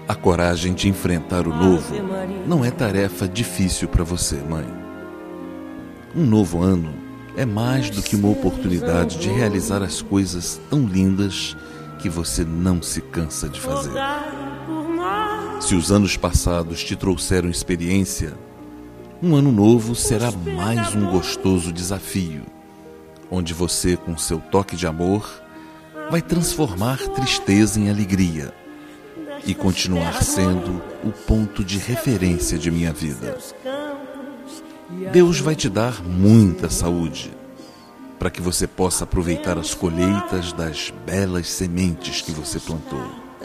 A coragem de enfrentar o novo não é tarefa difícil para você, mãe. Um novo ano é mais do que uma oportunidade de realizar as coisas tão lindas que você não se cansa de fazer. Se os anos passados te trouxeram experiência, um ano novo será mais um gostoso desafio, onde você, com seu toque de amor, vai transformar tristeza em alegria e continuar sendo o ponto de referência de minha vida. Deus vai te dar muita saúde, para que você possa aproveitar as colheitas das belas sementes que você plantou.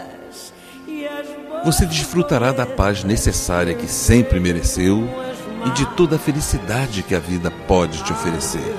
Você desfrutará da paz necessária que sempre mereceu e de toda a felicidade que a vida pode te oferecer.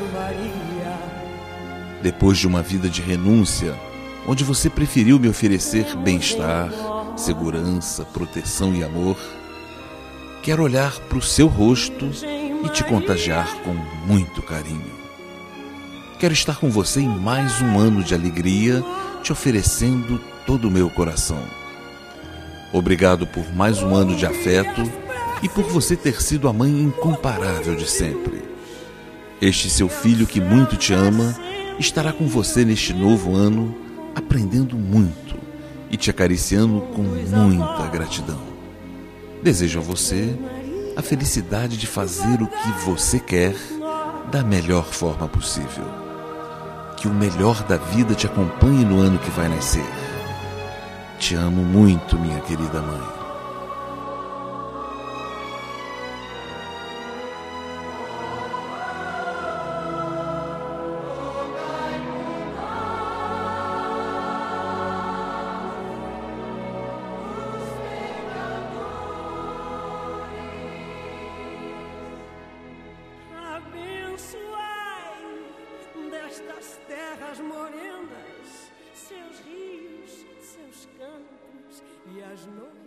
Depois de uma vida de renúncia, onde você preferiu me oferecer bem-estar, segurança, proteção e amor, quero olhar para o seu rosto e te contagiar com muito carinho. Quero estar com você em mais um ano de alegria, te oferecendo todo o meu coração. Obrigado por mais um ano de afeto e por você ter sido a mãe incomparável de sempre. Este seu filho que muito te ama estará com você neste novo ano, aprendendo muito e te acariciando com muita gratidão. Desejo a você a felicidade de fazer o que você quer da melhor forma possível. Que o melhor da vida te acompanhe no ano que vai nascer. Te amo muito, minha querida mãe. Destas terras morenas, seus rios, seus campos e as noites.